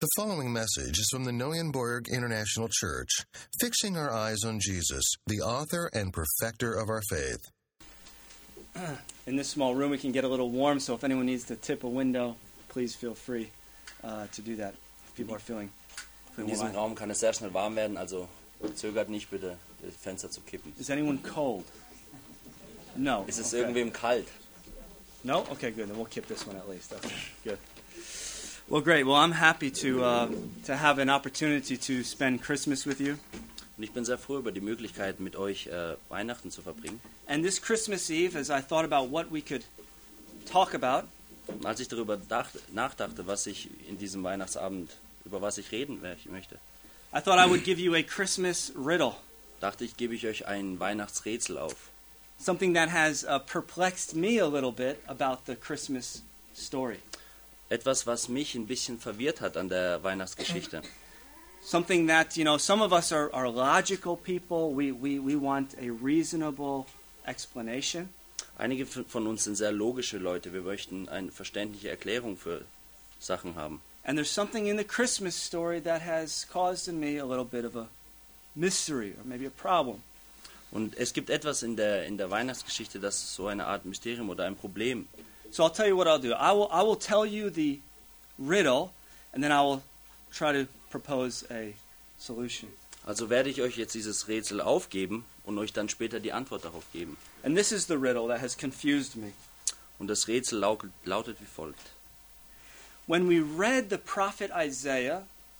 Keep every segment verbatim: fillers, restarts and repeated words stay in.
The following message is from the Neuenborg International Church, fixing our eyes on Jesus, the author and perfecter of our faith. In this small room, we can get a little warm, so if anyone needs to tip a window, please feel free uh, to do that. If people are feeling, In feeling diesem warm. Raum kann es sehr schnell warm werden, also zögert nicht bitte, das Fenster zu kippen. Is anyone cold? No. Ist es Okay. irgendwem kalt? No? Okay, good. Then we'll keep this one at least. Okay, good. Well, great. Well, I'm happy to uh, to have an opportunity to spend Christmas with you. Und ich bin sehr froh über die Möglichkeit, mit euch äh, Weihnachten zu verbringen. And this Christmas Eve, as I thought about what we could talk about, Und als ich darüber dachte, nachdachte, was ich in diesem Weihnachtsabend, über was ich reden möchte, I thought I would give you a Christmas riddle, dachte ich, gebe ich euch ein Weihnachtsrätsel auf. something that has uh, perplexed me a little bit about the Christmas story. Etwas, was mich ein bisschen verwirrt hat an der Weihnachtsgeschichte. Something that, you know, some of us are, are logical people. We, we, we want a reasonable explanation. Einige von uns sind sehr logische Leute. Wir möchten eine verständliche Erklärung für Sachen haben. And there's something in the Christmas story that has caused in me a little bit of a mystery or maybe a problem. Und es gibt etwas in der, in der Weihnachtsgeschichte, das so eine Art Mysterium oder ein Problem. So I'll tell you what I'll do. I will, I will tell you the riddle, and then I will try to propose a solution. Also werde ich euch jetzt dieses Rätsel aufgeben und euch dann später die Antwort darauf geben. And this is the riddle that has confused me. Und das Rätsel lautet, lautet wie folgt. When we read the prophet Isaiah,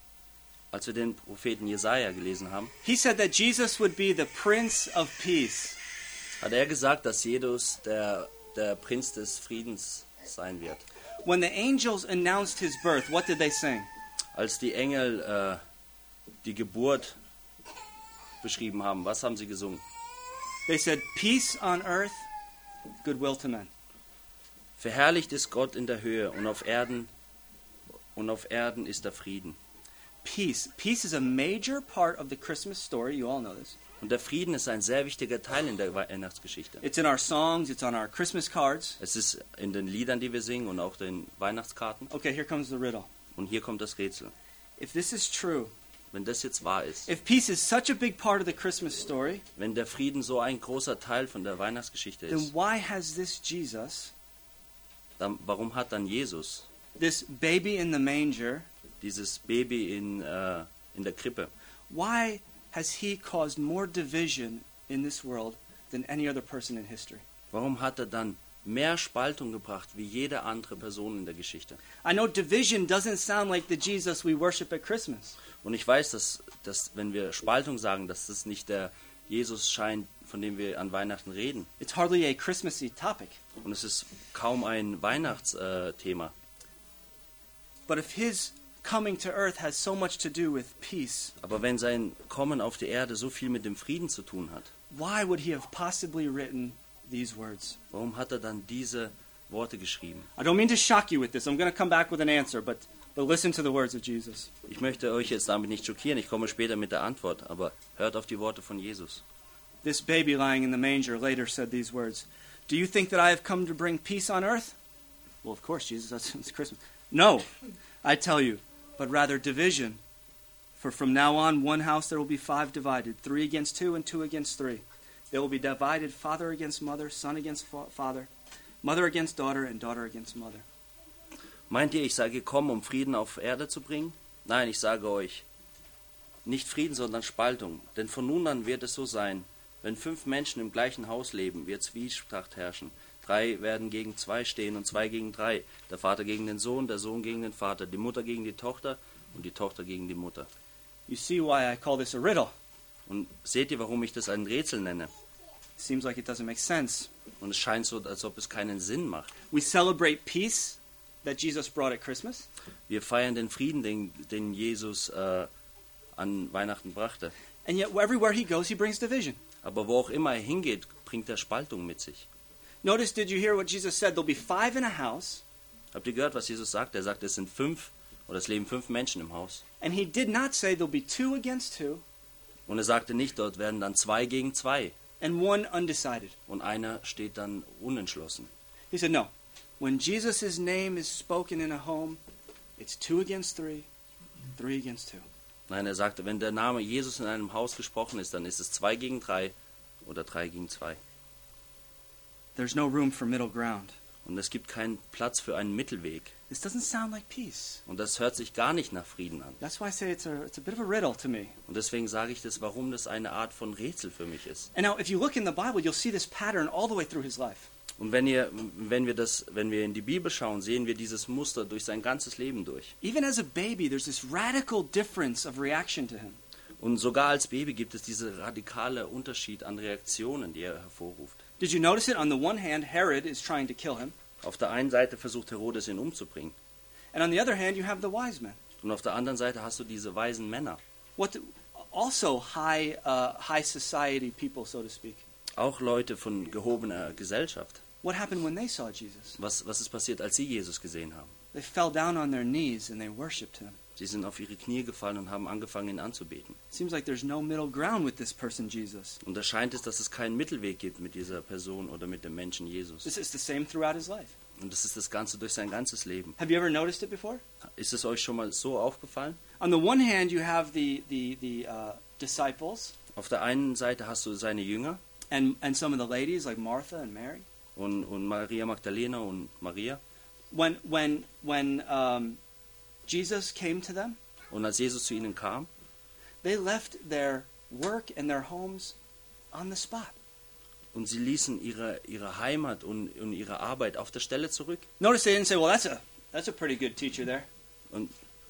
Als wir den Propheten Jesaja gelesen haben, he said that Jesus would be the Prince of Peace. hat er gesagt, dass Jesus der, der Prinz des Friedens sein wird. When the angels announced his birth, what did they sing? Als die Engel äh, die Geburt beschrieben haben, was haben sie gesungen? They said, peace on earth, goodwill to men. Verherrlicht ist Gott in der Höhe und auf Erden und auf Erden ist der Frieden. Peace. Peace is a major part of the Christmas story. You all know this. Und der Frieden ist ein sehr wichtiger Teil in der Weihnachtsgeschichte. It's in our songs. It's on our Christmas cards. Es ist in den Liedern, die wir singen und auch den Weihnachtskarten. Okay, here comes the riddle. Und hier kommt das Rätsel. If this is true, Wenn das jetzt wahr ist, if peace is such a big part of the Christmas story, wenn der Frieden so ein großer Teil von der Weihnachtsgeschichte then ist, why has this Jesus, dann warum hat dann Jesus, this baby in the manger, dieses Baby in, äh, in der Krippe, why has he caused more division in this world than any other person in history? warum hat er dann mehr Spaltung gebracht wie jede andere Person in der Geschichte? I know division doesn't sound like the Jesus we worship at Christmas. Und ich weiß, dass, dass wenn wir Spaltung sagen, dass das nicht der Jesus scheint, von dem wir an Weihnachten reden. It's hardly a Christmassy topic. Und es ist kaum ein Weihnachtsthema. But if his coming to earth has so much to do with peace, Aber wenn sein Kommen auf die Erde so viel mit dem Frieden zu tun hat, why would he have possibly written these words? warum hat er dann diese Worte geschrieben? I don't mean to shock you with this. I'm going to come back with an answer, but, but listen to the words of Jesus. Ich möchte euch jetzt damit nicht schockieren, ich komme später mit der Antwort, aber hört auf die Worte von Jesus. This baby lying in the manger later said these words, "Do you think that I have come to bring peace on earth?" Well, of course, Jesus, that's it's Christmas. No, I tell you, but rather division. For from now on, one house there will be five divided, three against two and two against three. They will be divided, father against mother, son against fa- father, mother against daughter, and daughter against mother. Meint ihr, ich sei gekommen, um Frieden auf Erde zu bringen? Nein, ich sage euch, nicht Frieden, sondern Spaltung. Denn von nun an wird es so sein, wenn fünf Menschen im gleichen Haus leben, wird Zwietracht herrschen. Drei werden gegen zwei stehen und zwei gegen drei. Der Vater gegen den Sohn, der Sohn gegen den Vater, die Mutter gegen die Tochter und die Tochter gegen die Mutter. You see why I call this a riddle. Und seht ihr, warum ich das ein Rätsel nenne? Seems like it doesn't make sense. Und es scheint so, als ob es keinen Sinn macht. We celebrate peace that Jesus brought at Christmas. Wir feiern den Frieden, den, den Jesus äh, an Weihnachten brachte. And yet, everywhere he goes, he brings division. Aber wo auch immer er hingeht, bringt er Spaltung mit sich. Notice, did you hear what Jesus said? There'll be five in a house. Habt ihr gehört, was Jesus sagt? Er sagt, es sind fünf, oder es leben fünf Menschen im Haus. And he did not say there'll be two against two Und er sagte nicht, dort werden dann zwei gegen zwei. and one undecided. Und einer steht dann unentschlossen. He said, no. When Jesus' name is spoken in a home, it's two against three three against two. Nein, er sagte, wenn der Name Jesus in einem Haus gesprochen ist, dann ist es zwei gegen drei oder drei gegen zwei. There's no room for middle ground. Und es gibt keinen Platz für einen Mittelweg. This doesn't sound like peace. Und das hört sich gar nicht nach Frieden an. That's why I say it's a, it's a bit of a riddle to me. Und deswegen sage ich das, warum das eine Art von Rätsel für mich ist. And now, if you look in the Bible, you'll see this pattern all the way through his life. Und wenn, ihr, wenn, wir das, wenn wir in die Bibel schauen, sehen wir dieses Muster durch sein ganzes Leben durch. Even as a baby, there's this radical difference of reaction to him. Und sogar als Baby gibt es diese radikale Unterschied an Reaktionen, die er hervorruft. Did you notice it? On the one hand, Herod is trying to kill him. Auf der einen Seite versucht Herodes, ihn umzubringen. And on the other hand, you have the wise men. Und auf der anderen Seite hast du diese weisen Männer. What, also high, uh, high society people, so to speak. Auch Leute von gehobener Gesellschaft. What happened when they saw Jesus? Was, was ist passiert, als sie Jesus gesehen haben? They fell down on their knees and they worshipped him. Sie sind auf ihre Knie gefallen und haben angefangen, ihn anzubeten. Seems like there's no middle ground with this person, Jesus. Und da scheint es, dass es keinen Mittelweg gibt mit dieser Person oder mit dem Menschen Jesus. This is the same throughout his life. Und das ist das Ganze durch sein ganzes Leben. Have you ever noticed it before? Ist es euch schon mal so aufgefallen? On the one hand, you have the, the, the uh, disciples Auf der einen Seite hast du seine Jünger and, and some of the ladies like Martha and Mary. und, und Maria Magdalena und Maria. When, when, when um, Jesus came to them, Und als Jesus zu ihnen kam, they left their work and their homes on the spot. und sie ließen ihre, ihre Heimat und, und ihre Arbeit auf der Stelle zurück. Notice they didn't say, well, that's a, that's a pretty good teacher there. Und,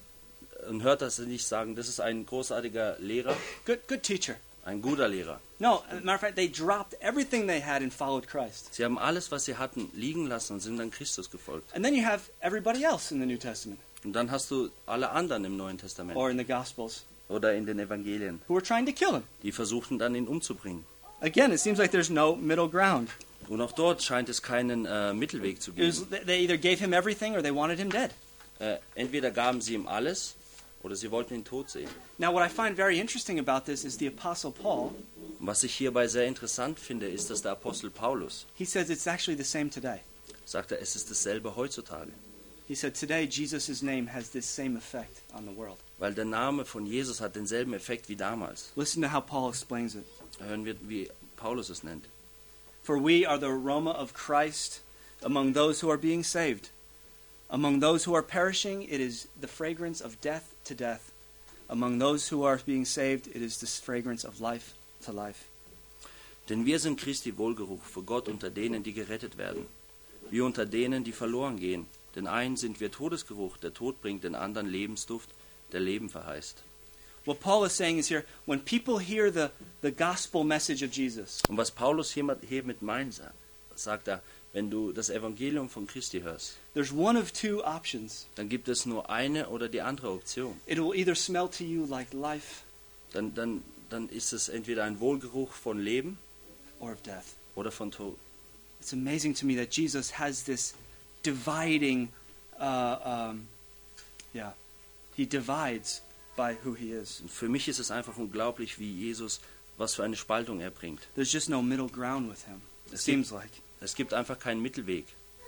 und hört, dass sie nicht sagen, das ist ein großartiger Lehrer, Good, good teacher. ein guter Lehrer. No, as a matter of fact, they dropped everything they had and followed Christ. Sie haben alles, was sie hatten, liegen lassen und sind dann Christus gefolgt. And then you have everybody else in the New Testament Und dann hast du alle anderen im Neuen Testament or in the Gospels oder in den Evangelien, who were trying to kill him. die versuchten dann, ihn umzubringen. Again, it seems like there's no middle ground. Und auch dort scheint es keinen äh, Mittelweg zu It was, geben. they either gave him everything or they wanted him dead. Äh, entweder gaben sie ihm alles oder sie wollten ihn tot sehen. Now, what I find very interesting about this is the Apostle Paul. Und was ich hierbei sehr interessant finde, ist, dass der Apostel Paulus He says it's actually the same today. sagte, es ist dasselbe heutzutage. He said today Jesus' name has this same effect on the world. Weil der Name von Jesus hat denselben Effekt wie damals. Listen to how Paul explains it. Da hören wir, wie Paulus es nennt. For we are the aroma of Christ among those who are being saved. Among those who are perishing, it is the fragrance of death to death. Among those who are being saved, it is the fragrance of life to life. Denn wir sind Christi Wohlgeruch für Gott unter denen, die gerettet werden. Wie unter denen, die verloren gehen. Den einen sind wir Todesgeruch, der Tod bringt, den anderen Lebensduft, der Leben verheißt. What Paul is saying is here, when people hear the, the gospel message of Jesus, Und was Paulus hier, hier mit meint, sagt er, wenn du das Evangelium von Christi hörst, there's one of two options. dann gibt es nur eine oder die andere Option. It will either smell to you like life Dann, dann, dann ist es entweder ein Wohlgeruch von Leben or of death. oder von Tod. It's amazing to me that Jesus has this dividing, uh, um, yeah, he divides by who he is. Und für mich ist es einfach unglaublich, wie Jesus, was für eine Spaltung er bringt. There's just no middle ground with him, it Es seems gibt, like. es gibt einfach keinen Mittelweg.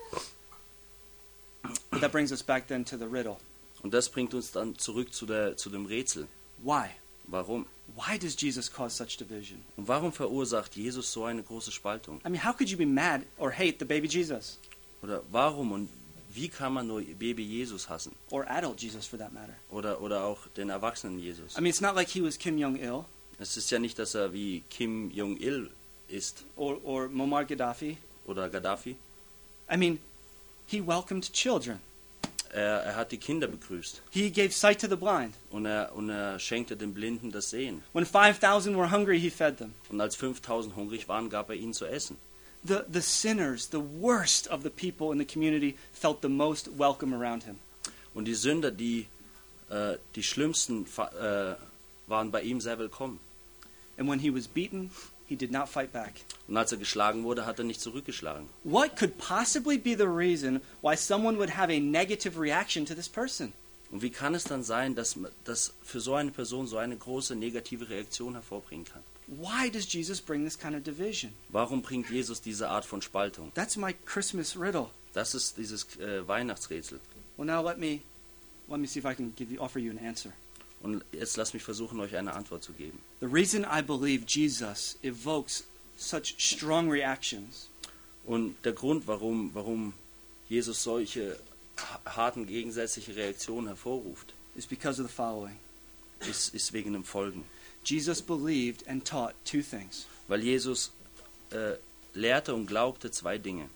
But that brings us back then to the riddle. Und das bringt uns dann zurück zu, der, zu dem Rätsel. Why? Warum? Why does Jesus cause such division? Und warum verursacht Jesus so eine große Spaltung? I mean, how could you be mad or hate the baby Jesus? Oder warum und wie kann man nur Baby Jesus hassen? Or adult Jesus, for that matter. Oder, oder auch den erwachsenen Jesus? I mean, it's not like he was Kim Jong-il Es ist ja nicht, dass er wie Kim Jong-il ist or, or Muammar Gaddafi. oder Gaddafi. I mean, he welcomed children. Er, er hat die Kinder begrüßt He gave sight to the blind. und er, und er schenkte den Blinden das Sehen. When five thousand were hungry, he fed them. Und als fünftausend hungrig waren, gab er ihnen zu essen. The, the sinners, the worst of the people in the community, felt the most welcome around him. Und die Sünder, die, äh, die schlimmsten, äh, waren bei ihm sehr willkommen. And when he was beaten, he did not fight back. Und als er geschlagen wurde, hat er nicht zurückgeschlagen. What could possibly be the reason why someone would have a negative reaction to this person? Und wie kann es dann sein, dass das für so eine Person so eine große negative Reaktion hervorbringen kann? Why does Jesus bring this kind of division? Warum bringt Jesus diese Art von Spaltung? That's my Christmas riddle. Das ist dieses äh, Weihnachtsrätsel. Well, now let me let me see if I can give you offer you an answer. Und jetzt lasst mich versuchen, euch eine Antwort zu geben. The reason I believe Jesus evokes such strong reactions Und der Grund, warum, warum Jesus solche harten gegensätzliche Reaktionen hervorruft, is because of the following. ist, ist wegen dem Folgen. Jesus believed and taught two things. Weil Jesus äh, lehrte und glaubte zwei Dinge.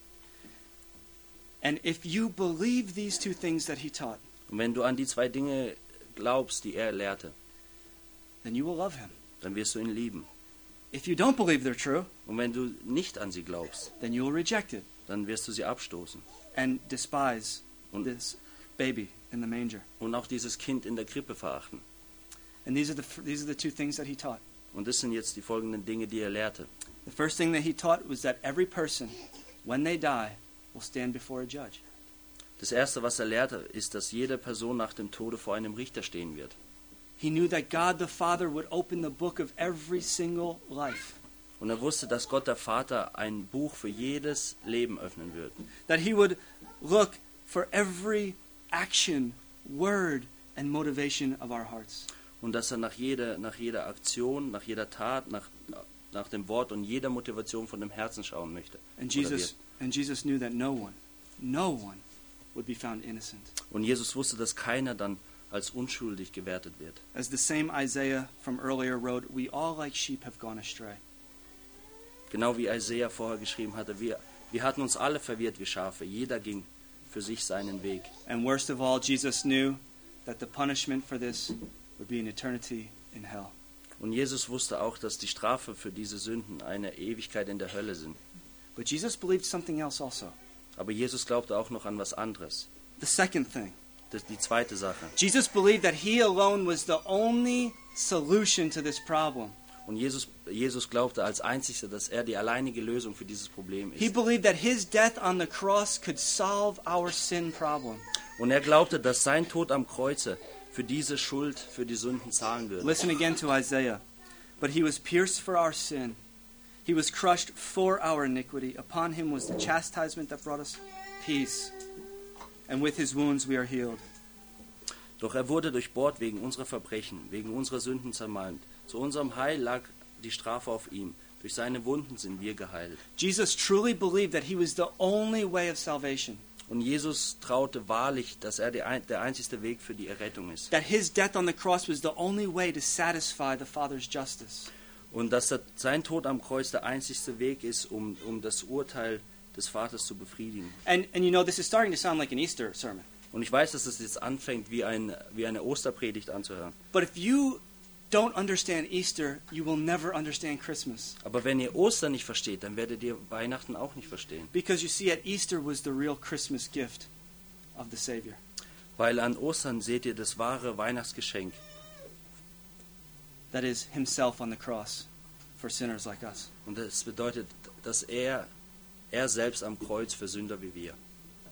And if you believe these two things that he taught, Und wenn du an die zwei Dinge glaubst, die er lehrte, then you will love him. dann wirst du ihn lieben. If you don't believe they're true, Und wenn du nicht an sie glaubst, then you will reject it dann wirst du sie abstoßen. and despise Und, this baby in the manger. und auch dieses Kind in der Krippe verachten. And these are the these are the two things that he taught. Und das sind jetzt die folgenden Dinge, die er lehrte. The first thing that he taught was that every person, when they die, will stand before a judge. Das Erste, was er lehrte, ist, dass jede Person nach dem Tode vor einem Richter stehen wird. He knew that God the Father would open the book of every single life. Und er wusste, dass Gott der Vater ein Buch für jedes Leben öffnen wird. That he would look for every action, word, and motivation of our hearts. Und dass er nach jeder, nach jeder Aktion, nach jeder Tat, nach, nach dem Wort und jeder Motivation von dem Herzen schauen möchte. And oder Jesus wird. and Jesus knew that no one, no one would be found innocent. Und Jesus wusste, dass keiner dann als unschuldig gewertet wird. As the same Isaiah from earlier wrote, we all like sheep have gone astray. Genau wie Isaiah vorher geschrieben hatte, wir, wir hatten uns alle verwirrt wie Schafe, jeder ging für sich seinen Weg. And worst of all, Jesus knew that the punishment for this would be an eternity in hell. Und Jesus wusste auch, dass die Strafe für diese Sünden eine Ewigkeit in der Hölle sind. But Jesus believed something else also. Aber Jesus glaubte auch noch an was anderes. The second thing. Das ist die zweite Sache. Jesus believed that he alone was the only solution to this problem. Und Jesus, Jesus glaubte als Einziger, dass er die alleinige Lösung für dieses Problem He ist. believed that his death on the cross could solve our sin problem. Und er glaubte, dass sein Tod am Kreuze für diese Schuld, für die Sünden zahlen würde. Listen again to Isaiah. But he was pierced for our sin. He was crushed for our iniquity. Upon him was the chastisement that brought us peace. And with his wounds we are healed. Doch er wurde durchbohrt wegen unserer Verbrechen, wegen unserer Sünden zermalmt. Zu unserem Heil lag die Strafe auf ihm. Durch seine Wunden sind wir geheilt. Jesus truly believed that he was the only way of salvation. Und Jesus traute wahrlich, dass er der, ein, der einzigste Weg für die Errettung ist. That his death on the cross was the only way to satisfy the Father's justice. Und dass er, sein Tod am Kreuz der einzigste Weg ist, um, um das Urteil des Vaters zu befriedigen. And, and you know, this is starting to sound like an Easter sermon. Und ich weiß, dass es jetzt anfängt, wie, ein, wie eine Osterpredigt anzuhören. But if you don't understand Easter, you will never understand Christmas. Aber wenn ihr Ostern nicht versteht, dann werdet ihr Weihnachten auch nicht verstehen. Because you see, at Easter was the real Christmas gift of the Savior. Weil an Ostern seht ihr das wahre Weihnachtsgeschenk. That is himself on the cross for sinners like us. Und das bedeutet, dass er, er selbst am Kreuz für Sünder wie wir.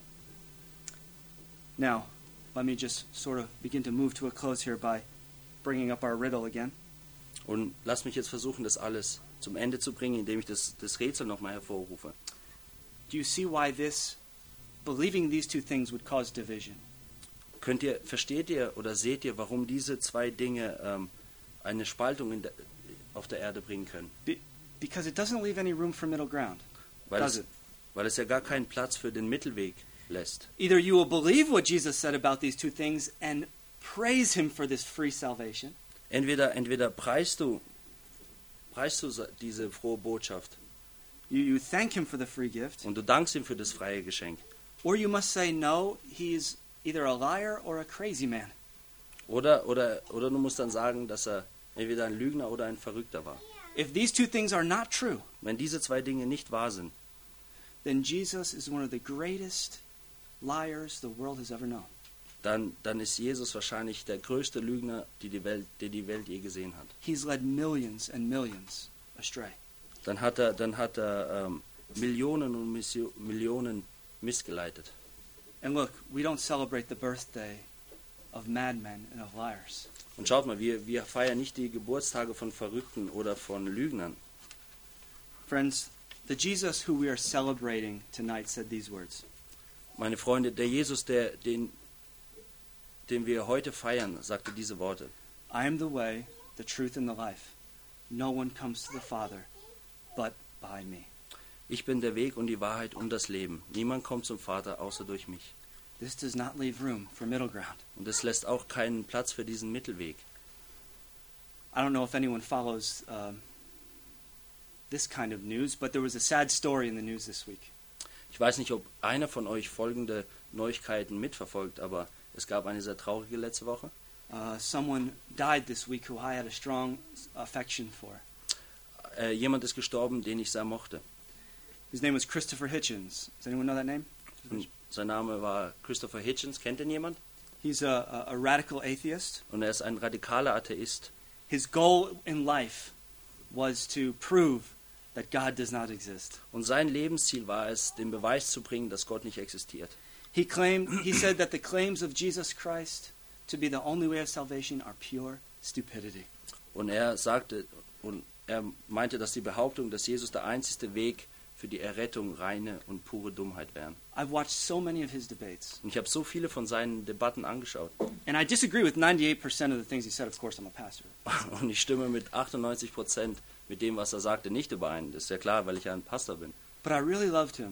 Now, let me just sort of begin to move to a close here by bringing up our riddle again. Und lasst mich jetzt versuchen, das alles zum Ende zu bringen, indem ich das, das Rätsel nochmal hervorrufe. Do you see why this, believing these two things would cause division? Könnt ihr, versteht ihr oder seht ihr, warum diese zwei Dinge ähm, eine Spaltung in der, auf der Erde bringen können? Be, because it doesn't leave any room for middle ground, Weil does es, it? weil es ja gar keinen Platz für den Mittelweg lässt. Either you will believe what Jesus said about these two things and praise him for this free salvation, Entweder, entweder preist du, preist du diese frohe Botschaft you, you thank him for the free gift, und du dankst ihm für das freie Geschenk. or you must say, no, he's either a liar or a crazy man. Oder, oder, oder du musst dann sagen, dass er entweder ein Lügner oder ein Verrückter war. If these two things are not true, Wenn diese zwei Dinge nicht wahr sind, then Jesus is one of the greatest liars the world has ever known. dann, dann ist Jesus wahrscheinlich der größte Lügner, die die Welt, die die Welt je gesehen hat. He's led millions and millions astray. Dann hat er, dann hat er ähm, Millionen und Missio- Millionen missgeleitet. And look, we don't celebrate the birthday of madmen and of liars. Und schaut mal, wir, wir feiern nicht die Geburtstage von Verrückten oder von Lügnern. Friends, the Jesus who we are celebrating tonight said these words. Meine Freunde, der Jesus, der, den, den wir heute feiern, sagte diese Worte. I am the way, the truth and the life. No one comes to the Father but by me. Ich bin der Weg und die Wahrheit und das Leben. Niemand kommt zum Vater außer durch mich. This does not leave room for middle ground. Und es lässt auch keinen Platz für diesen Mittelweg. I don't know if anyone follows um, this kind of news, but there was a sad story in the news this week. Ich weiß nicht, ob einer von euch folgende Neuigkeiten mitverfolgt, aber es gab eine sehr traurige letzte Woche. Uh, someone died this week who I had a strong affection for. Äh, jemand ist gestorben, den ich sehr mochte. His name was Christopher Hitchens. Does anyone know that name? Und sein Name war Christopher Hitchens. Kennt ihn jemand? He's a, a, a radical atheist. Und er ist ein radikaler Atheist. His goal in life was to prove that God does not exist. Und sein Lebensziel war es, den Beweis zu bringen, dass Gott nicht existiert. He claimed, he said that the claims of Jesus Christ to be the only way of salvation are pure stupidity. Und er sagte, und er meinte, dass die Behauptung, dass Jesus der einzige Weg für die Errettung reine und pure Dummheit wären. I've watched so many of his debates. Und ich habe so viele von seinen Debatten angeschaut. And I disagree with ninety-eight percent of the things he said. Of course, I'm a pastor. Und ich stimme mit achtundneunzig Prozent mit dem, was er sagte, nicht überein. Das ist ja klar, weil ich ja ein Pastor bin. But I really loved him.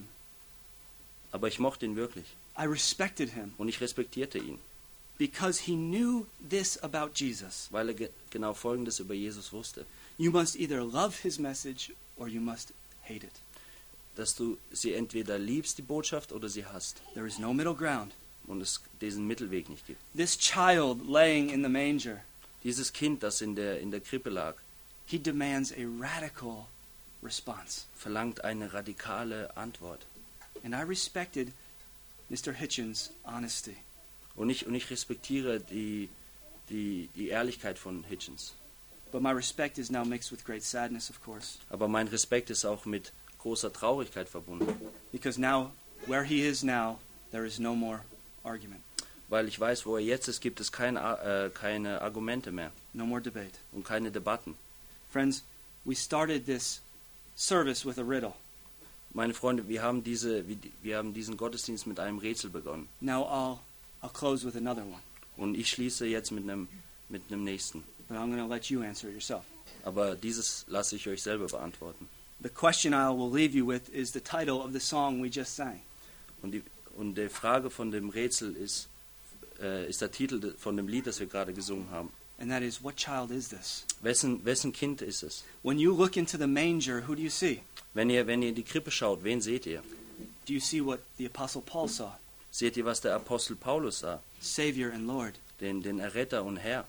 Aber ich mochte ihn wirklich. I respected him Und ich respektierte ihn, because he knew this about Jesus. weil er ge genau Folgendes über Jesus wusste. You must either love his message or you must hate it. Dass du sie entweder liebst, die Botschaft, oder sie hasst. There is no middle ground. Und es diesen Mittelweg nicht gibt. This child laying in the manger, Dieses Kind, das in der, in der Krippe lag, he demands a radical response. verlangt eine radikale Antwort. And I respected Mister Hitchens' honesty. Und ich, und ich respektiere die, die, die Ehrlichkeit von Hitchens. But my respect is now mixed with great sadness, of course, Aber mein Respekt ist auch mit großer Traurigkeit verbunden. because now, where he is now, there is no more argument, Weil ich weiß, wo er jetzt ist, gibt es keine, äh, keine Argumente mehr no more debate. und keine Debatten. Friends, we started this service with a riddle. Meine Freunde, wir haben, diese, wir haben diesen Gottesdienst mit einem Rätsel begonnen. Now I'll, I'll close with another one, Und ich schließe jetzt mit einem, mit einem nächsten. but I'm going to let you answer it yourself. Aber dieses lasse ich euch selber beantworten. The question I will leave you with is the title of the song we just sang. Und die, und die Frage von dem Rätsel ist, äh, ist der Titel de, von dem Lied, das wir gerade gesungen haben. And that is, what child is this? Wessen, wessen Kind ist es? When you look into the manger, who do you see? Wenn ihr, wenn ihr in die Krippe schaut, wen seht ihr? Do you see what the Apostle Paul saw? Seht ihr, was der Apostel Paulus sah? Savior and Lord. Den, den Erretter und Herr?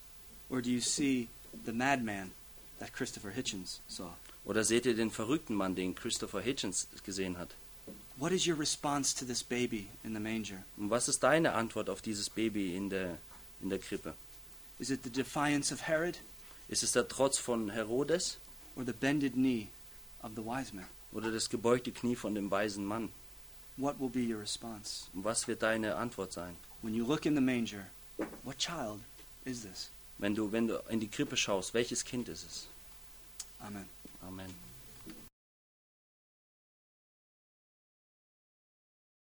Or do you see the madman that Christopher Hitchens saw? Oder seht ihr den verrückten Mann, den Christopher Hitchens gesehen hat? What is your response to this baby in the manger? Und was ist deine Antwort auf dieses Baby in der, in der Krippe? Is it the defiance of Herod Ist es der Trotz von Herodes or the bended knee of the wise man? oder das gebeugte Knie von dem weisen Mann? What will be your response? Und was wird deine Antwort sein? When you look in the manger, what child is this? Wenn du, wenn du in die Krippe schaust, welches Kind ist es? Amen. Amen.